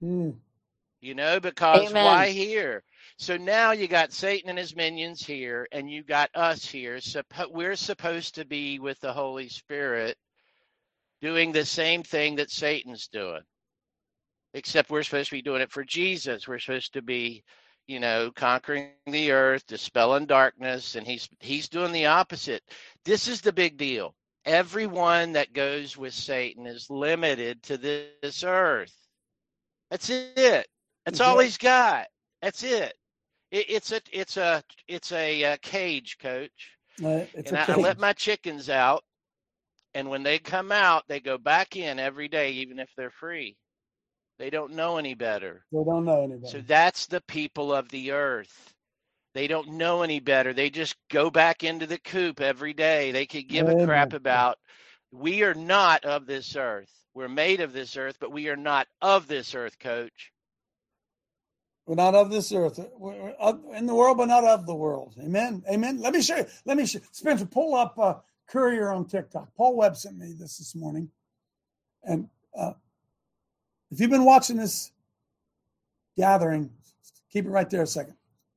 Because Amen. Why here? So now you got Satan and his minions here, and you got us here. We're supposed to be with the Holy Spirit doing the same thing that Satan's doing, except we're supposed to be doing it for Jesus. We're supposed to be, conquering the earth, dispelling darkness, and he's doing the opposite. This is the big deal. Everyone that goes with Satan is limited to this earth. That's it. That's all he's got. That's it. It's a cage, Coach. I let my chickens out, and when they come out, they go back in every day, even if they're free. They don't know any better. They don't know any better. So that's the people of the earth. They don't know any better. They just go back into the coop every day. They could give a crap about. We are not of this earth. We're made of this earth, but we are not of this earth, Coach. We're not of this earth. We're in the world, but not of the world. Amen. Amen. Let me show you. Spencer, pull up Courier on TikTok. Paul Webb sent me this morning. And if you've been watching this gathering, keep it right there a second.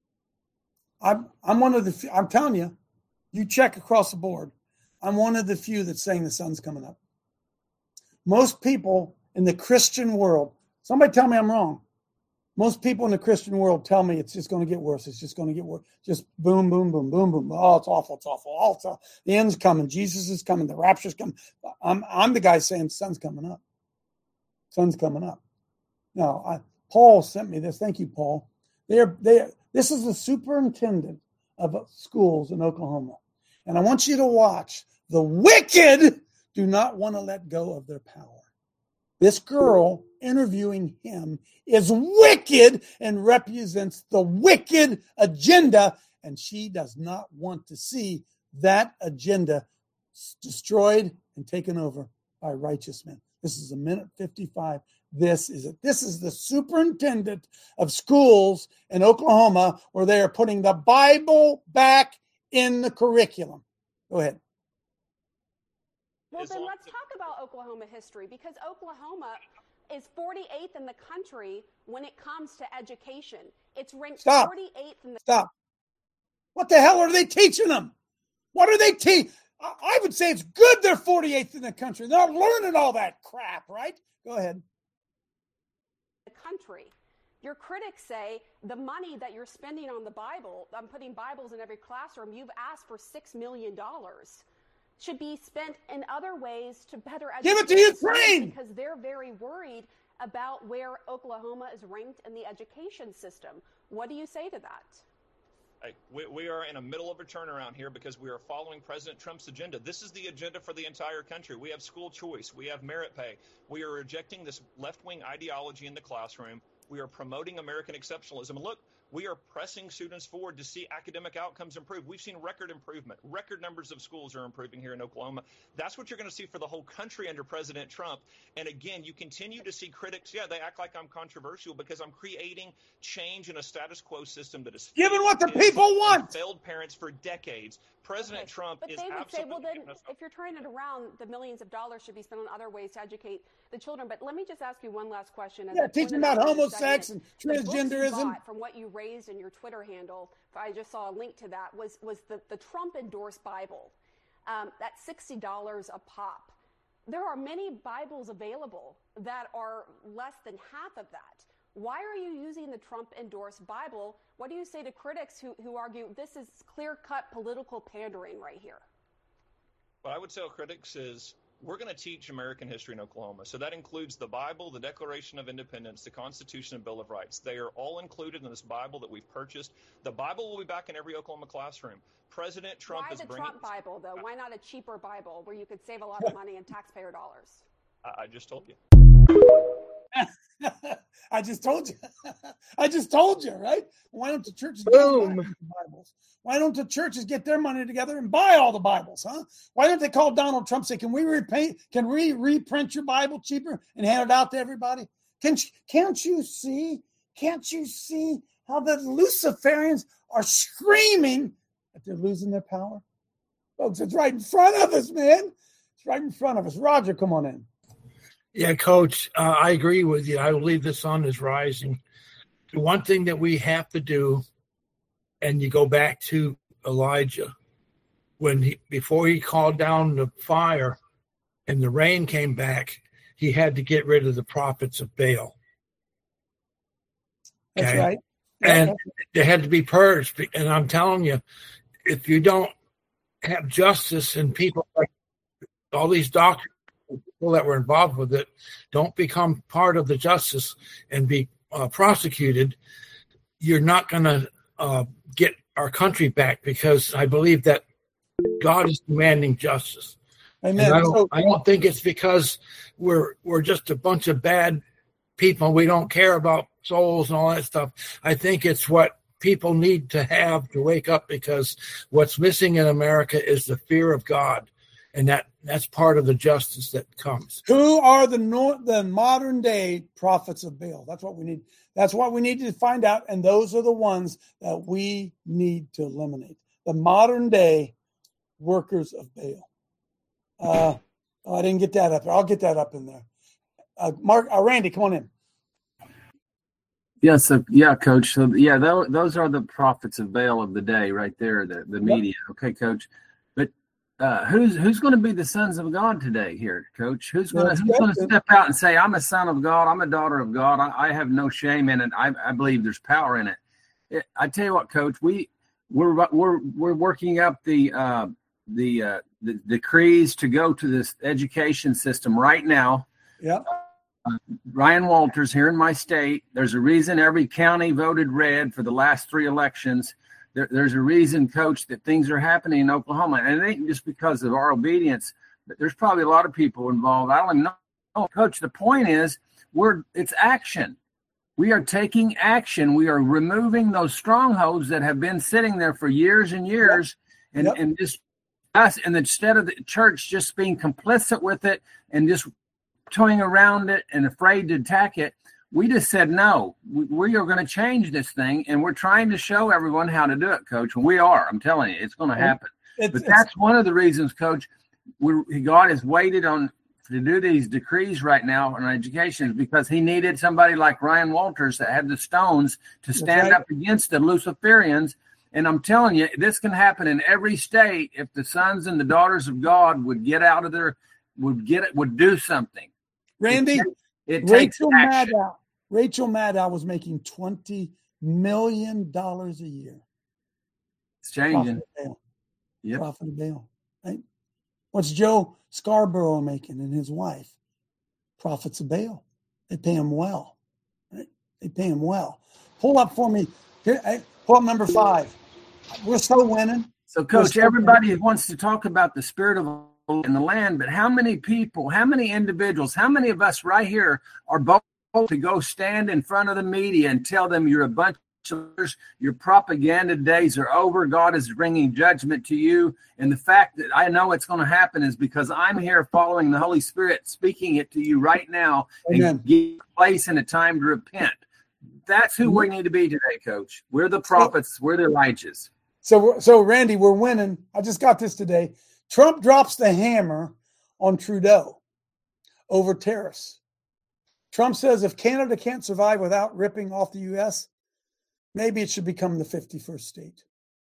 I'm one of the few, I'm telling you, you check across the board. I'm one of the few that's saying the sun's coming up. Most people in the Christian world, somebody tell me I'm wrong. Most people in the Christian world tell me it's just going to get worse. It's just going to get worse. Just boom, boom, boom, boom, boom. Oh, it's awful. It's awful. Oh, it's awful. The end's coming. Jesus is coming. The rapture's coming. I'm the guy saying the sun's coming up. Sun's coming up. Now, Paul sent me this. Thank you, Paul. This is the superintendent of schools in Oklahoma. And I want you to watch. The wicked do not want to let go of their power. This girl interviewing him is wicked and represents the wicked agenda, and she does not want to see that agenda destroyed and taken over by righteous men. This is a minute 55. This is the superintendent of schools in Oklahoma where they are putting the Bible back in the curriculum. Go ahead. Well, then let's talk about Oklahoma history, because Oklahoma is 48th in the country when it comes to education. It's ranked 48th in the Stop. What the hell are they teaching them? What are they teaching? I would say it's good they're 48th in the country. They're not learning all that crap, right? Go ahead. The country. Your critics say the money that you're spending on the Bible, I'm putting Bibles in every classroom, you've asked for $6 million. Should be spent in other ways to better educate. Give it to Ukraine! Because they're very worried about where Oklahoma is ranked in the education system. What do you say to that? We are in the middle of a turnaround here because we are following President Trump's agenda. This is the agenda for the entire country. We have school choice. We have merit pay. We are rejecting this left-wing ideology in the classroom. We are promoting American exceptionalism. And look, we are pressing students forward to see academic outcomes improve. We've seen record improvement. Record numbers of schools are improving here in Oklahoma. That's what you're going to see for the whole country under President Trump. And again, you continue to see critics. Yeah, they act like I'm controversial because I'm creating change in a status quo system that is giving what the people want. Failed parents for decades. President Trump but is they would absolutely. Say, well, then, if you're turning it around, the millions of dollars should be spent on other ways to educate the children. But let me just ask you one last question. Yeah, teaching about homosex and transgenderism. From what you raised in your Twitter handle, I just saw a link to that, was the Trump-endorsed Bible. That's $60 a pop. There are many Bibles available that are less than half of that. Why are you using the Trump-endorsed Bible? What do you say to critics who argue this is clear-cut political pandering right here? What I would tell critics is we're going to teach American history in Oklahoma. So that includes the Bible, the Declaration of Independence, the Constitution, and Bill of Rights. They are all included in this Bible that we've purchased. The Bible will be back in every Oklahoma classroom. President Trump is bringing... Why the Trump Bible, though? Why not a cheaper Bible where you could save a lot of money in taxpayer dollars? I just told you. I just told you. I just told you, right? Why don't the churches get the Bibles? Why don't the churches get their money together and buy all the Bibles, huh? Why don't they call Donald Trump and say, can we reprint your Bible cheaper and hand it out to everybody? Can't you see how the Luciferians are screaming that they're losing their power? Folks, it's right in front of us, man. It's right in front of us. Roger, come on in. Yeah, Coach, I agree with you. I believe the sun is rising. The one thing that we have to do, and you go back to Elijah, before he called down the fire and the rain came back, he had to get rid of the prophets of Baal. Okay? That's right. And they had to be purged. And I'm telling you, if you don't have justice and people like all these doctors, people that were involved with it, don't become part of the justice and be prosecuted, you're not going to get our country back, because I believe that God is demanding justice. Amen. I don't think it's because we're just a bunch of bad people. We don't care about souls and all that stuff. I think it's what people need to have to wake up, because what's missing in America is the fear of God. And that's part of the justice that comes. Who are the modern day prophets of Baal? That's what we need. That's what we need to find out. And those are the ones that we need to eliminate. The modern day workers of Baal. I didn't get that up there. I'll get that up in there. Randy, come on in. Yeah, Coach. So, those are the prophets of Baal of the day right there, the media. Okay, Coach. Who's going to be the sons of God today here, Coach? Who's going to step out and say, I'm a son of God, I'm a daughter of God, I have no shame in it, I believe there's power in it. I tell you what, Coach, we're working up the decrees to go to this education system right now. Yeah. Ryan Walters here in my state. There's a reason every county voted red for the last 3 elections. There's a reason, Coach, that things are happening in Oklahoma. And it ain't just because of our obedience, but there's probably a lot of people involved. I don't even know. Coach, the point is, it's action. We are taking action. We are removing those strongholds that have been sitting there for years and years. Yep. And just us, and instead of the church just being complicit with it and just toying around it and afraid to attack it, we just said, no, we are going to change this thing, and we're trying to show everyone how to do it, Coach. And we are. I'm telling you, it's going to happen. But that's one of the reasons, Coach, God has waited to do these decrees right now on education, because he needed somebody like Ryan Walters that had the stones to stand up against the Luciferians. And I'm telling you, this can happen in every state if the sons and the daughters of God would get out of their, would do something. Randy, it takes action. Rachel Maddow was making $20 million a year. It's changing. Yep. Prophet of Baal. Right? What's Joe Scarborough making and his wife? Prophets of Baal. They pay him well. Right? They pay him well. Pull up for me. Here, pull up number 5. We're still winning. So, Coach, everybody wants to talk about the spirit of in the land, but how many people, how many individuals, how many of us right here are bold to go stand in front of the media and tell them you're a bunch of liars, your propaganda days are over, God is bringing judgment to you, and the fact that I know it's going to happen is because I'm here following the Holy Spirit, speaking it to you right now. Amen. And give place and a time to repent. That's who we need to be today, Coach. We're the prophets. We're the Elijahs. So Randy, we're winning. I just got this today. Trump drops the hammer on Trudeau over tariffs. Trump says if Canada can't survive without ripping off the U.S., maybe it should become the 51st state.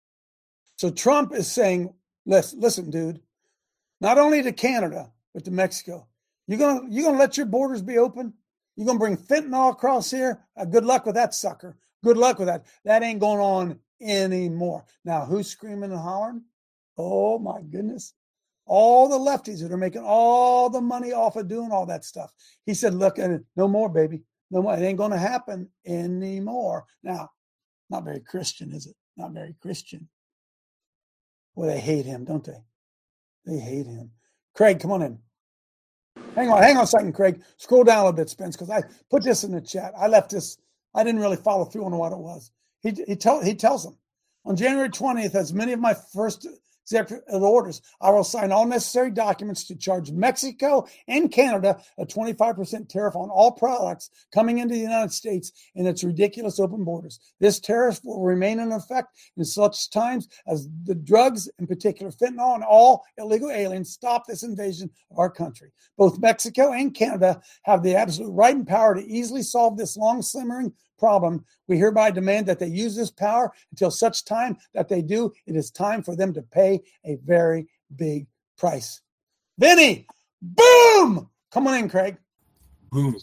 So Trump is saying, listen, dude, not only to Canada, but to Mexico. You're gonna let your borders be open? You're going to bring fentanyl across here? Good luck with that, sucker. Good luck with that. That ain't going on anymore. Now, who's screaming and hollering? Oh, my goodness. all the lefties that are making all the money off of doing all that stuff. He said, look, no more, baby. No more. It ain't going to happen anymore. Now, not very Christian, is it? Not very Christian. Well, they hate him, don't they? They hate him. Craig, come on in. Hang on a second, Craig. Scroll down a little bit, Spence, because I put this in the chat. I left this. I didn't really follow through on what it was. He tells them, on January 20th, as many of my first executive orders, I will sign all necessary documents to charge Mexico and Canada a 25% tariff on all products coming into the United States and its ridiculous open borders. This tariff will remain in effect in such times as the drugs, in particular fentanyl, and all illegal aliens stop this invasion of our country. Both Mexico and Canada have the absolute right and power to easily solve this long-simmering problem. We hereby demand that they use this power until such time that they do. It is time for them to pay a very big price. Vinny, boom! Come on in, Craig. Boom.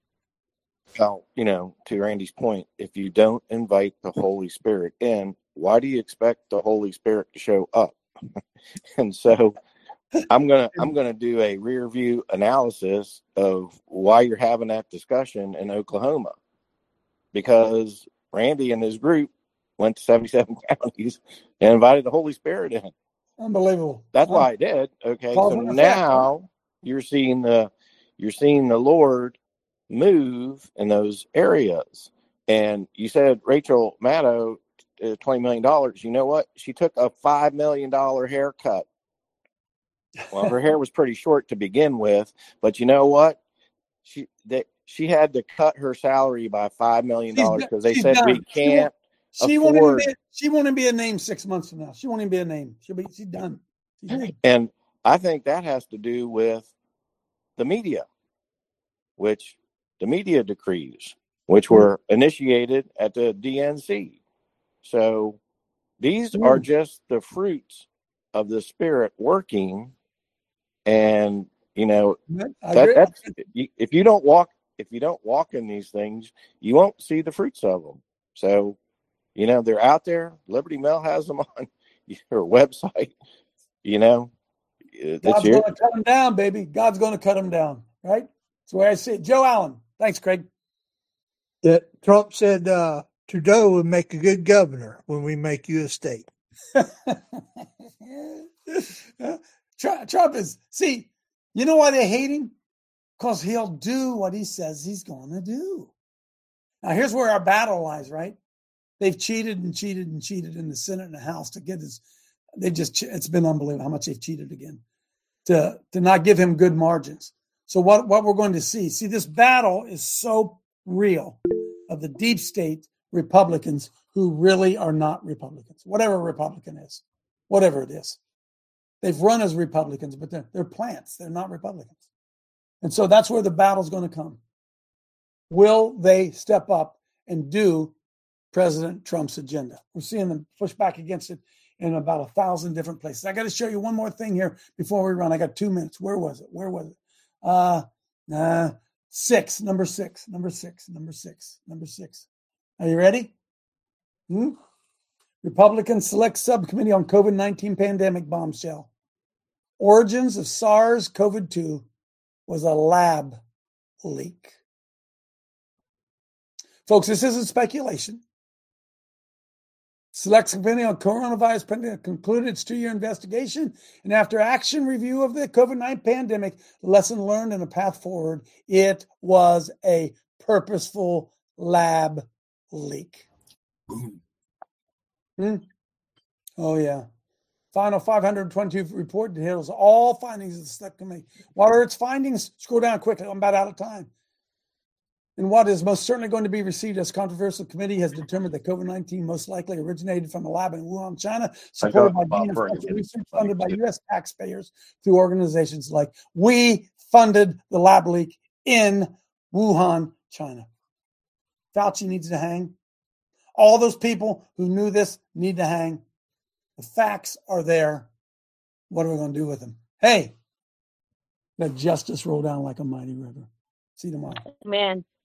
Well, to Randy's point, if you don't invite the Holy Spirit in, why do you expect the Holy Spirit to show up? And so I'm gonna do a rear view analysis of why you're having that discussion in Oklahoma. Because Randy and his group went to 77 counties and invited the Holy Spirit in. Unbelievable. That's why I did. Okay. So now you're seeing the Lord move in those areas. And you said Rachel Maddow, $20 million. You know what? She took a $5 million haircut. Well, her hair was pretty short to begin with, but you know what? She had to cut her salary by $5 million because they said we can't afford. She won't even be a name 6 months from now. She won't even be a name. She's done. And I think that has to do with the media, which the media decrees, which were initiated at the DNC. So these are just the fruits of the Spirit working. And that's if you don't walk in these things, you won't see the fruits of them. So, they're out there. Liberty Mail has them on your website. God's going to cut them down, baby. God's going to cut them down, right? That's the way I see it. Joe Allen. Thanks, Craig. That Trump said Trudeau would make a good governor when we make you a state. Trump is, you know why they hate him? Because he'll do what he says he's going to do. Now, here's where our battle lies, right? They've cheated in the Senate and the House to get it's been unbelievable how much they've cheated again to not give him good margins. So what we're going to see, this battle is so real of the deep state Republicans who really are not Republicans, whatever a Republican is, whatever it is. They've run as Republicans, but they're plants. They're not Republicans. And so that's where the battle's going to come. Will they step up and do President Trump's agenda? We're seeing them push back against it in about 1,000 different places. I got to show you one more thing here before we run. I got 2 minutes. Where was it? Number six. Are you ready? Republican Select Subcommittee on COVID-19 Pandemic Bombshell. Origins of SARS-CoV-2 was a lab leak. Folks, this isn't speculation. Select Committee on Coronavirus Pandemic concluded its 2-year investigation, and after action review of the COVID-19 pandemic, the lesson learned and the path forward, it was a purposeful lab leak. Oh, yeah. Final 522 report details all findings of the Select Committee. What are its findings? Scroll down quickly. I'm about out of time. And what is most certainly going to be received as controversial committee has determined that COVID-19 most likely originated from a lab in Wuhan, China, supported by DNS research funded by U.S. taxpayers through organizations like We Funded the Lab Leak in Wuhan, China. Fauci needs to hang. All those people who knew this need to hang. The facts are there. What are we going to do with them? Hey, let justice roll down like a mighty river. See you tomorrow. Amen.